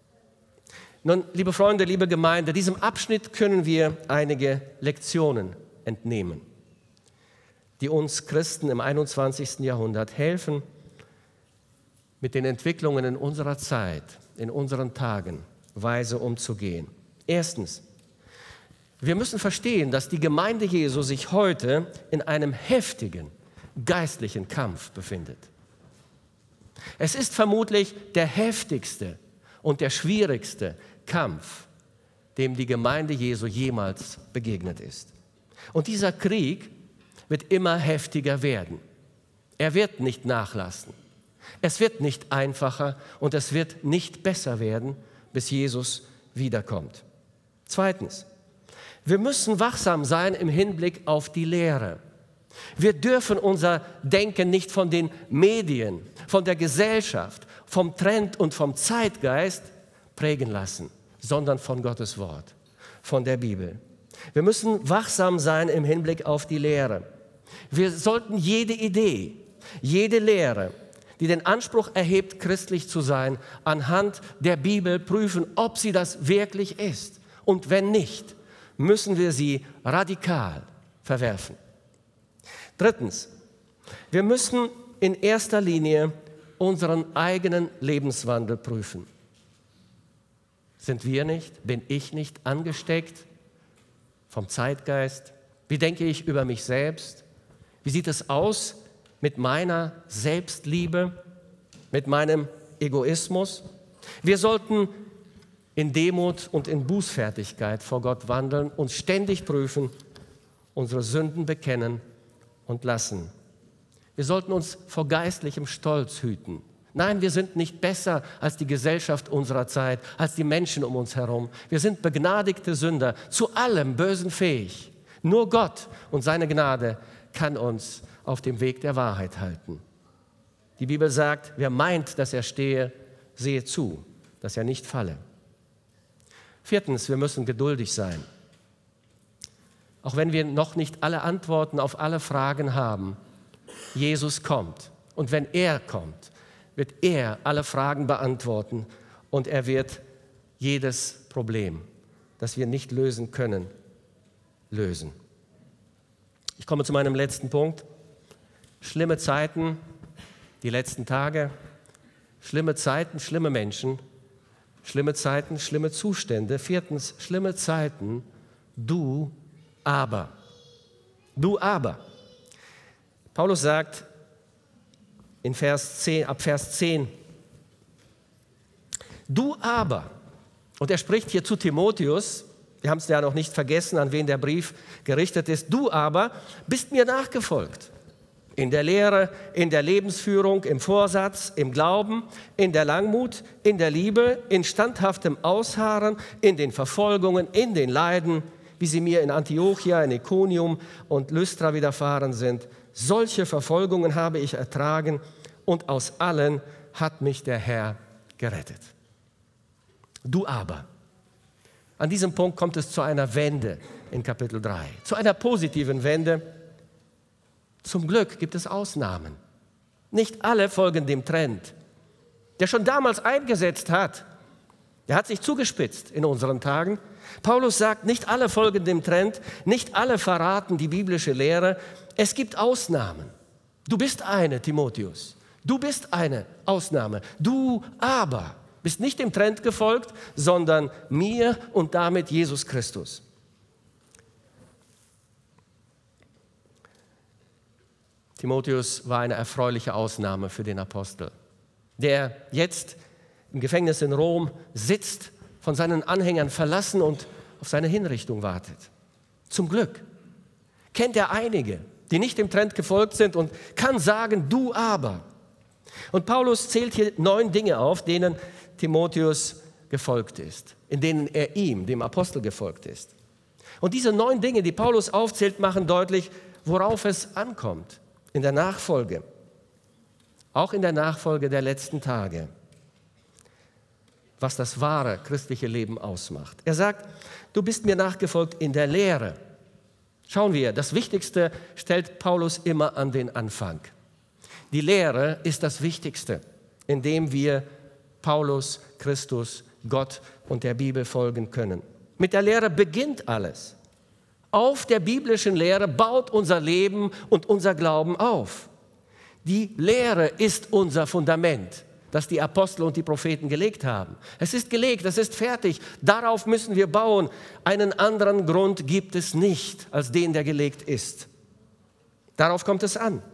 Nun, liebe Freunde, liebe Gemeinde, diesem Abschnitt können wir einige Lektionen entnehmen, die uns Christen im 21. Jahrhundert helfen, mit den Entwicklungen in unserer Zeit, in unseren Tagen, weise umzugehen. Erstens, wir müssen verstehen, dass die Gemeinde Jesu sich heute in einem heftigen geistlichen Kampf befindet. Es ist vermutlich der heftigste und der schwierigste Kampf, dem die Gemeinde Jesu jemals begegnet ist. Und dieser Krieg wird immer heftiger werden. Er wird nicht nachlassen. Es wird nicht einfacher und es wird nicht besser werden, bis Jesus wiederkommt. Zweitens, wir müssen wachsam sein im Hinblick auf die Lehre. Wir dürfen unser Denken nicht von den Medien, von der Gesellschaft, vom Trend und vom Zeitgeist prägen lassen, sondern von Gottes Wort, von der Bibel. Wir müssen wachsam sein im Hinblick auf die Lehre. Wir sollten jede Idee, jede Lehre, die den Anspruch erhebt, christlich zu sein, anhand der Bibel prüfen, ob sie das wirklich ist. Und wenn nicht, müssen wir sie radikal verwerfen. Drittens, wir müssen in erster Linie unseren eigenen Lebenswandel prüfen. Sind wir nicht, bin ich nicht angesteckt vom Zeitgeist? Wie denke ich über mich selbst? Wie sieht es aus mit meiner Selbstliebe, mit meinem Egoismus? Wir sollten in Demut und in Bußfertigkeit vor Gott wandeln, uns ständig prüfen, unsere Sünden bekennen und lassen. Wir sollten uns vor geistlichem Stolz hüten. Nein, wir sind nicht besser als die Gesellschaft unserer Zeit, als die Menschen um uns herum. Wir sind begnadigte Sünder, zu allem Bösen fähig. Nur Gott und seine Gnade kann uns auf dem Weg der Wahrheit halten. Die Bibel sagt, wer meint, dass er stehe, sehe zu, dass er nicht falle. Viertens, wir müssen geduldig sein. Auch wenn wir noch nicht alle Antworten auf alle Fragen haben, Jesus kommt. Und wenn er kommt, wird er alle Fragen beantworten und er wird jedes Problem, das wir nicht lösen können, lösen. Ich komme zu meinem letzten Punkt. Schlimme Zeiten, die letzten Tage, schlimme Zeiten, schlimme Menschen, schlimme Zeiten, schlimme Zustände. Viertens, schlimme Zeiten, du aber. Du aber. Paulus sagt ab Vers 10, du aber, und er spricht hier zu Timotheus, wir haben es ja noch nicht vergessen, an wen der Brief gerichtet ist, du aber bist mir nachgefolgt. In der Lehre, in der Lebensführung, im Vorsatz, im Glauben, in der Langmut, in der Liebe, in standhaftem Ausharren, in den Verfolgungen, in den Leiden, wie sie mir in Antiochia, in Iconium und Lystra widerfahren sind. Solche Verfolgungen habe ich ertragen und aus allen hat mich der Herr gerettet. Du aber. An diesem Punkt kommt es zu einer Wende in Kapitel 3, zu einer positiven Wende. Zum Glück gibt es Ausnahmen. Nicht alle folgen dem Trend, der schon damals eingesetzt hat. Der hat sich zugespitzt in unseren Tagen. Paulus sagt, nicht alle folgen dem Trend, nicht alle verraten die biblische Lehre. Es gibt Ausnahmen. Du bist eine, Timotheus. Du bist eine Ausnahme. Du aber bist nicht dem Trend gefolgt, sondern mir und damit Jesus Christus. Timotheus war eine erfreuliche Ausnahme für den Apostel, der jetzt im Gefängnis in Rom sitzt, von seinen Anhängern verlassen und auf seine Hinrichtung wartet. Zum Glück kennt er einige, die nicht dem Trend gefolgt sind und kann sagen, du aber. Und Paulus zählt hier 9 Dinge auf, denen Timotheus gefolgt ist, in denen er ihm, dem Apostel, gefolgt ist. Und diese 9 Dinge, die Paulus aufzählt, machen deutlich, worauf es ankommt in der Nachfolge, auch in der Nachfolge der letzten Tage, was das wahre christliche Leben ausmacht. Er sagt, du bist mir nachgefolgt in der Lehre. Schauen wir, das Wichtigste stellt Paulus immer an den Anfang. Die Lehre ist das Wichtigste, indem wir Paulus, Christus, Gott und der Bibel folgen können. Mit der Lehre beginnt alles. Auf der biblischen Lehre baut unser Leben und unser Glauben auf. Die Lehre ist unser Fundament, das die Apostel und die Propheten gelegt haben. Es ist gelegt, es ist fertig. Darauf müssen wir bauen. Einen anderen Grund gibt es nicht, als den, der gelegt ist. Darauf kommt es an.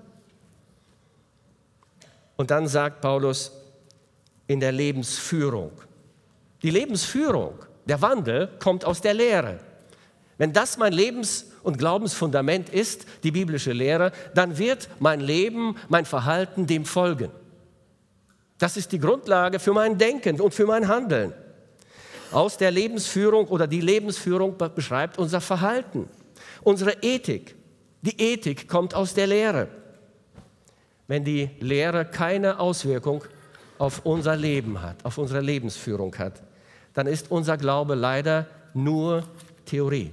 Und dann sagt Paulus, in der Lebensführung. Die Lebensführung, der Wandel, kommt aus der Lehre. Wenn das mein Lebens- und Glaubensfundament ist, die biblische Lehre, dann wird mein Leben, mein Verhalten dem folgen. Das ist die Grundlage für mein Denken und für mein Handeln. Aus der Lebensführung oder die Lebensführung beschreibt unser Verhalten, unsere Ethik. Die Ethik kommt aus der Lehre. Wenn die Lehre keine Auswirkung auf unser Leben hat, auf unsere Lebensführung hat, dann ist unser Glaube leider nur Theorie.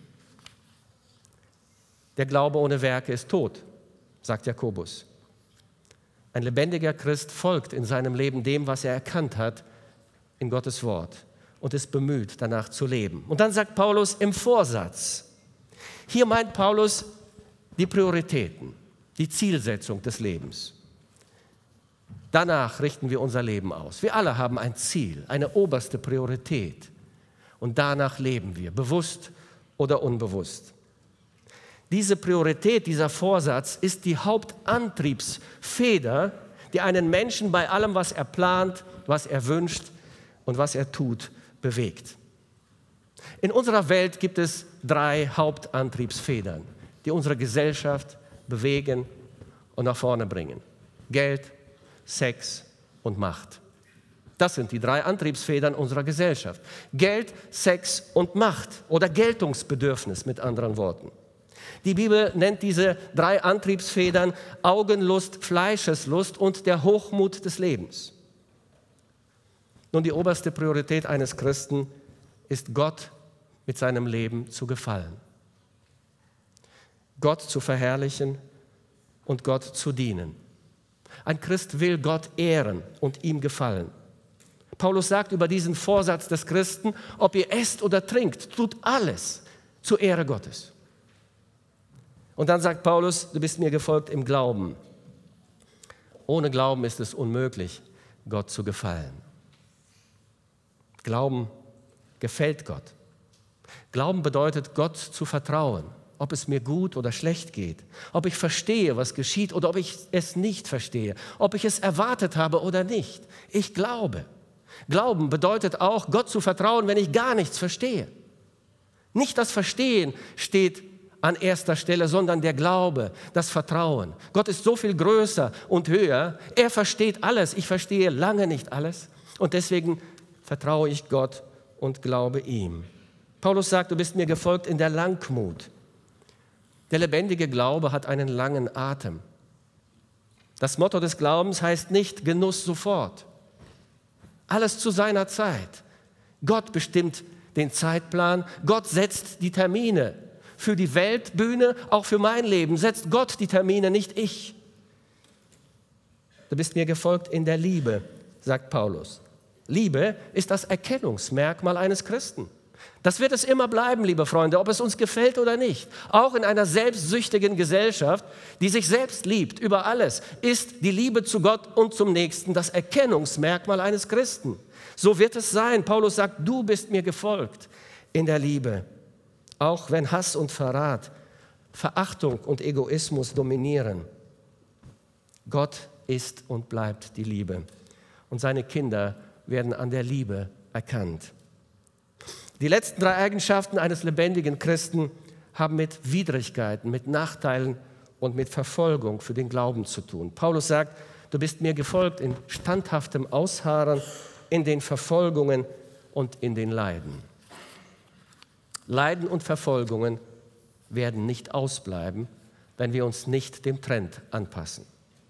Der Glaube ohne Werke ist tot, sagt Jakobus. Ein lebendiger Christ folgt in seinem Leben dem, was er erkannt hat in Gottes Wort und ist bemüht, danach zu leben. Und dann sagt Paulus im Vorsatz. Hier meint Paulus die Prioritäten, die Zielsetzung des Lebens. Danach richten wir unser Leben aus. Wir alle haben ein Ziel, eine oberste Priorität. Und danach leben wir, bewusst oder unbewusst. Diese Priorität, dieser Vorsatz ist die Hauptantriebsfeder, die einen Menschen bei allem, was er plant, was er wünscht und was er tut, bewegt. In unserer Welt gibt es 3 Hauptantriebsfedern, die unsere Gesellschaft bewegen und nach vorne bringen. Geld, Sex und Macht. Das sind die 3 Antriebsfedern unserer Gesellschaft. Geld, Sex und Macht oder Geltungsbedürfnis mit anderen Worten. Die Bibel nennt diese 3 Antriebsfedern Augenlust, Fleischeslust und der Hochmut des Lebens. Nun, die oberste Priorität eines Christen ist, Gott mit seinem Leben zu gefallen. Gott zu verherrlichen und Gott zu dienen. Ein Christ will Gott ehren und ihm gefallen. Paulus sagt über diesen Vorsatz des Christen, ob ihr esst oder trinkt, tut alles zur Ehre Gottes. Und dann sagt Paulus, du bist mir gefolgt im Glauben. Ohne Glauben ist es unmöglich, Gott zu gefallen. Glauben gefällt Gott. Glauben bedeutet, Gott zu vertrauen, ob es mir gut oder schlecht geht, ob ich verstehe, was geschieht oder ob ich es nicht verstehe, ob ich es erwartet habe oder nicht. Ich glaube. Glauben bedeutet auch, Gott zu vertrauen, wenn ich gar nichts verstehe. Nicht das Verstehen steht an erster Stelle, sondern der Glaube, das Vertrauen. Gott ist so viel größer und höher. Er versteht alles. Ich verstehe lange nicht alles. Und deswegen vertraue ich Gott und glaube ihm. Paulus sagt, du bist mir gefolgt in der Langmut. Der lebendige Glaube hat einen langen Atem. Das Motto des Glaubens heißt nicht Genuss sofort. Alles zu seiner Zeit. Gott bestimmt den Zeitplan. Gott setzt die Termine. Für die Weltbühne, auch für mein Leben, setzt Gott die Termine, nicht ich. Du bist mir gefolgt in der Liebe, sagt Paulus. Liebe ist das Erkennungsmerkmal eines Christen. Das wird es immer bleiben, liebe Freunde, ob es uns gefällt oder nicht. Auch in einer selbstsüchtigen Gesellschaft, die sich selbst liebt über alles, ist die Liebe zu Gott und zum Nächsten das Erkennungsmerkmal eines Christen. So wird es sein. Paulus sagt, du bist mir gefolgt in der Liebe. Auch wenn Hass und Verrat, Verachtung und Egoismus dominieren. Gott ist und bleibt die Liebe. Und seine Kinder werden an der Liebe erkannt. Die letzten 3 Eigenschaften eines lebendigen Christen haben mit Widrigkeiten, mit Nachteilen und mit Verfolgung für den Glauben zu tun. Paulus sagt, du bist mir gefolgt in standhaftem Ausharren, in den Verfolgungen und in den Leiden. Leiden und Verfolgungen werden nicht ausbleiben, wenn wir uns nicht dem Trend anpassen.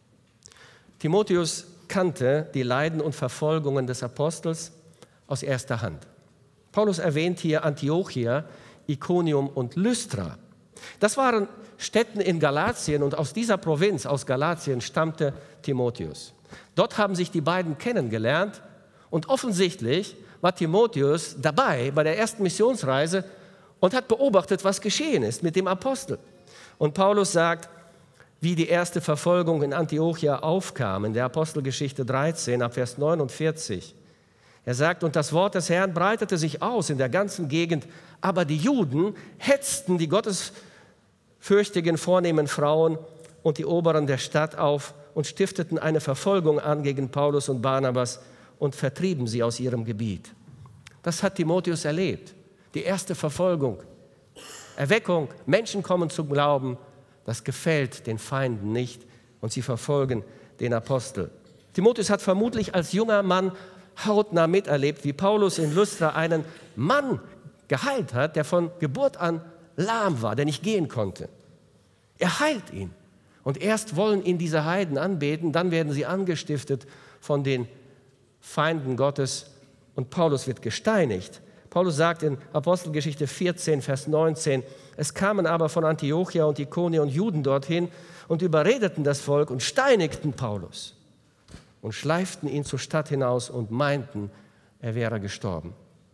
Timotheus kannte die Leiden und Verfolgungen des Apostels aus erster Hand. Paulus erwähnt hier Antiochia, Ikonium und Lystra. Das waren Städten in Galatien und aus dieser Provinz, aus Galatien, stammte Timotheus. Dort haben sich die beiden kennengelernt und offensichtlich war Timotheus dabei bei der ersten Missionsreise und hat beobachtet, was geschehen ist mit dem Apostel. Und Paulus sagt, wie die erste Verfolgung in Antiochia aufkam, in der Apostelgeschichte 13, ab Vers 49. Er sagt, und das Wort des Herrn breitete sich aus in der ganzen Gegend, aber die Juden hetzten die gottesfürchtigen, vornehmen Frauen und die Oberen der Stadt auf und stifteten eine Verfolgung an gegen Paulus und Barnabas und vertrieben sie aus ihrem Gebiet. Das hat Timotheus erlebt. Die erste Verfolgung, Erweckung, Menschen kommen zum Glauben, das gefällt den Feinden nicht und sie verfolgen den Apostel. Timotheus hat vermutlich als junger Mann hautnah miterlebt, wie Paulus in Lystra einen Mann geheilt hat, der von Geburt an lahm war, der nicht gehen konnte. Er heilt ihn. Und erst wollen ihn diese Heiden anbeten, dann werden sie angestiftet von den Feinden Gottes und Paulus wird gesteinigt. Paulus sagt in Apostelgeschichte 14, Vers 19, es kamen aber von Antiochia und Ikonium und Juden dorthin und überredeten das Volk und steinigten Paulus und schleiften ihn zur Stadt hinaus und meinten, er wäre gestorben.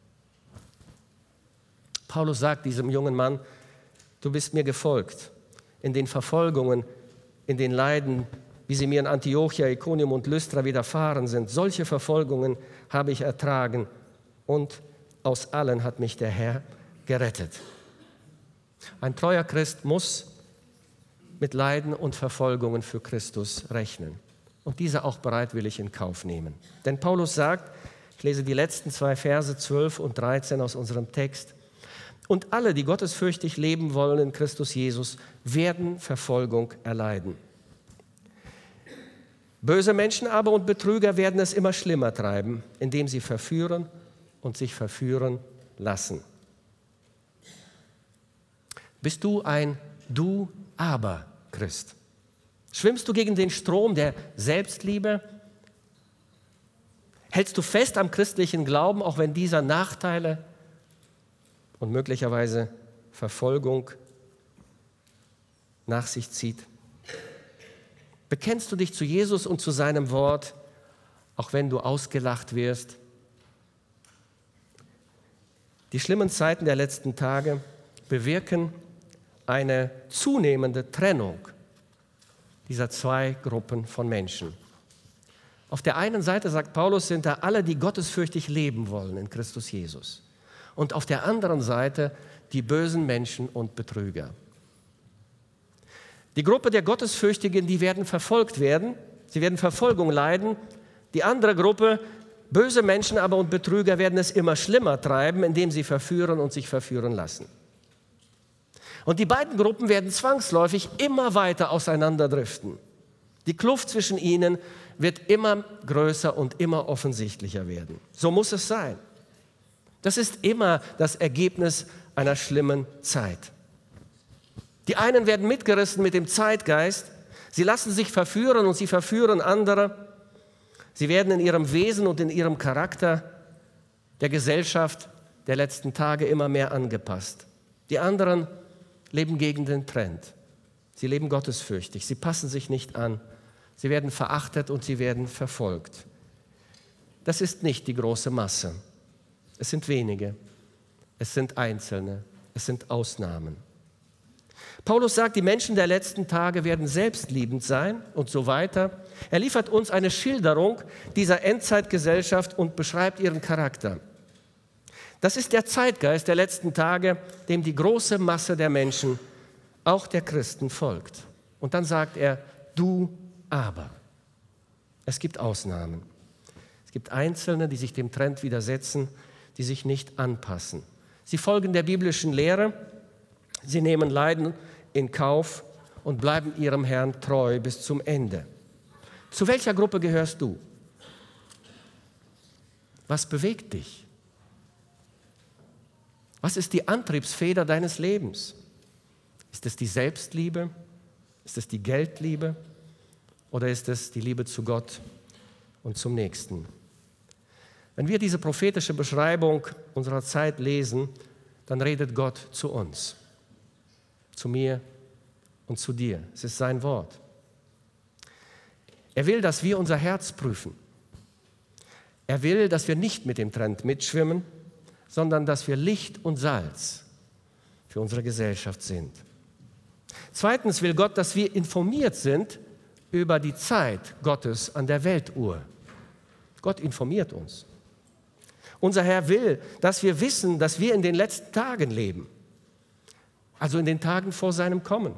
Paulus sagt diesem jungen Mann, du bist mir gefolgt in den Verfolgungen, in den Leiden, wie sie mir in Antiochia, Ikonium und Lystra widerfahren sind. Solche Verfolgungen habe ich ertragen und aus allen hat mich der Herr gerettet. Ein treuer Christ muss mit Leiden und Verfolgungen für Christus rechnen und diese auch bereitwillig in Kauf nehmen. Denn Paulus sagt, ich lese die letzten 2 Verse 12 und 13 aus unserem Text, und alle, die gottesfürchtig leben wollen in Christus Jesus, werden Verfolgung erleiden. Böse Menschen aber und Betrüger werden es immer schlimmer treiben, indem sie verführen und sich verführen lassen. Bist du ein Du-Aber-Christ? Schwimmst du gegen den Strom der Selbstliebe? Hältst du fest am christlichen Glauben, auch wenn dieser Nachteile und möglicherweise Verfolgung nach sich zieht? Bekennst du dich zu Jesus und zu seinem Wort, auch wenn du ausgelacht wirst? Die schlimmen Zeiten der letzten Tage bewirken eine zunehmende Trennung dieser zwei Gruppen von Menschen. Auf der einen Seite, sagt Paulus, sind da alle, die gottesfürchtig leben wollen in Christus Jesus. Und auf der anderen Seite die bösen Menschen und Betrüger. Die Gruppe der Gottesfürchtigen, die werden verfolgt werden, sie werden Verfolgung leiden. Die andere Gruppe, böse Menschen aber und Betrüger, werden es immer schlimmer treiben, indem sie verführen und sich verführen lassen. Und die beiden Gruppen werden zwangsläufig immer weiter auseinanderdriften. Die Kluft zwischen ihnen wird immer größer und immer offensichtlicher werden. So muss es sein. Das ist immer das Ergebnis einer schlimmen Zeit. Die einen werden mitgerissen mit dem Zeitgeist, sie lassen sich verführen und sie verführen andere. Sie werden in ihrem Wesen und in ihrem Charakter der Gesellschaft der letzten Tage immer mehr angepasst. Die anderen leben gegen den Trend. Sie leben gottesfürchtig, sie passen sich nicht an, sie werden verachtet und sie werden verfolgt. Das ist nicht die große Masse. Es sind wenige, es sind Einzelne, es sind Ausnahmen. Paulus sagt, die Menschen der letzten Tage werden selbstliebend sein und so weiter. Er liefert uns eine Schilderung dieser Endzeitgesellschaft und beschreibt ihren Charakter. Das ist der Zeitgeist der letzten Tage, dem die große Masse der Menschen, auch der Christen, folgt. Und dann sagt er, du aber. Es gibt Ausnahmen. Es gibt Einzelne, die sich dem Trend widersetzen, die sich nicht anpassen. Sie folgen der biblischen Lehre, sie nehmen Leiden in Kauf und bleiben ihrem Herrn treu bis zum Ende. Zu welcher Gruppe gehörst du? Was bewegt dich? Was ist die Antriebsfeder deines Lebens? Ist es die Selbstliebe? Ist es die Geldliebe? Oder ist es die Liebe zu Gott und zum Nächsten? Wenn wir diese prophetische Beschreibung unserer Zeit lesen, dann redet Gott zu uns, zu mir und zu dir. Es ist sein Wort. Er will, dass wir unser Herz prüfen. Er will, dass wir nicht mit dem Trend mitschwimmen, sondern dass wir Licht und Salz für unsere Gesellschaft sind. Zweitens will Gott, dass wir informiert sind über die Zeit Gottes an der Weltuhr. Gott informiert uns. Unser Herr will, dass wir wissen, dass wir in den letzten Tagen leben, also in den Tagen vor seinem Kommen.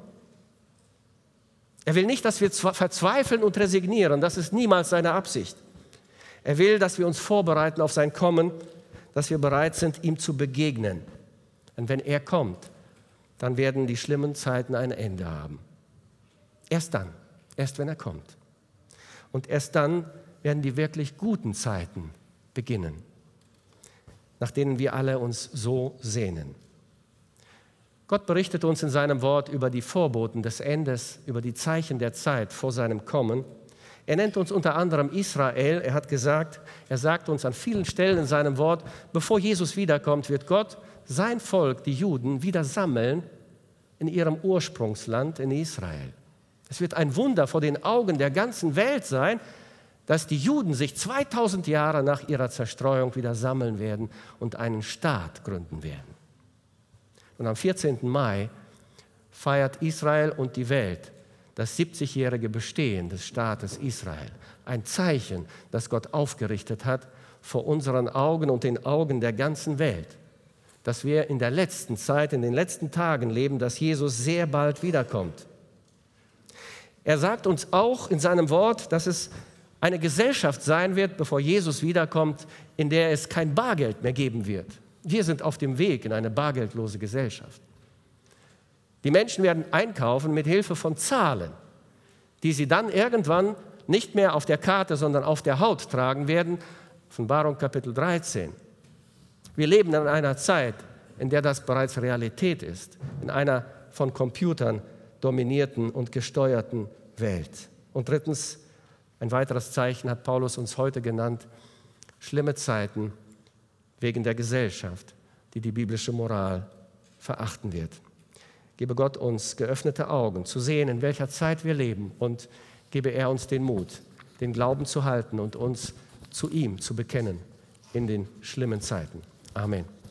Er will nicht, dass wir verzweifeln und resignieren, das ist niemals seine Absicht. Er will, dass wir uns vorbereiten auf sein Kommen, dass wir bereit sind, ihm zu begegnen. Und wenn er kommt, dann werden die schlimmen Zeiten ein Ende haben. Erst dann, erst wenn er kommt. Und erst dann werden die wirklich guten Zeiten beginnen, nach denen wir alle uns so sehnen. Gott berichtet uns in seinem Wort über die Vorboten des Endes, über die Zeichen der Zeit vor seinem Kommen. Er nennt uns unter anderem Israel. Er sagt uns an vielen Stellen in seinem Wort, bevor Jesus wiederkommt, wird Gott sein Volk, die Juden, wieder sammeln in ihrem Ursprungsland in Israel. Es wird ein Wunder vor den Augen der ganzen Welt sein, dass die Juden sich 2000 Jahre nach ihrer Zerstreuung wieder sammeln werden und einen Staat gründen werden. Und am 14. Mai feiert Israel und die Welt das 70-jährige Bestehen des Staates Israel. Ein Zeichen, das Gott aufgerichtet hat vor unseren Augen und den Augen der ganzen Welt. Dass wir in der letzten Zeit, in den letzten Tagen leben, dass Jesus sehr bald wiederkommt. Er sagt uns auch in seinem Wort, dass es eine Gesellschaft sein wird, bevor Jesus wiederkommt, in der es kein Bargeld mehr geben wird. Wir sind auf dem Weg in eine bargeldlose Gesellschaft. Die Menschen werden einkaufen mit Hilfe von Zahlen, die sie dann irgendwann nicht mehr auf der Karte, sondern auf der Haut tragen werden. Offenbarung Kapitel 13. Wir leben in einer Zeit, in der das bereits Realität ist, in einer von Computern dominierten und gesteuerten Welt. Und drittens, ein weiteres Zeichen hat Paulus uns heute genannt, schlimme Zeiten wegen der Gesellschaft, die die biblische Moral verachten wird. Gebe Gott uns geöffnete Augen, zu sehen, in welcher Zeit wir leben, und gebe er uns den Mut, den Glauben zu halten und uns zu ihm zu bekennen in den schlimmen Zeiten. Amen.